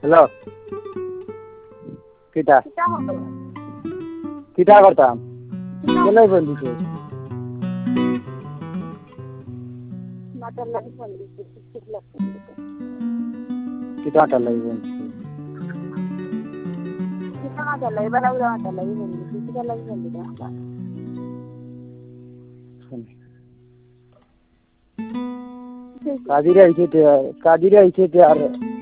hello কিটা কিটা করতাম কেলাই ফোন দিছে কিটা আটার লাগি ফোন দিছে কাজিরে আইছে আর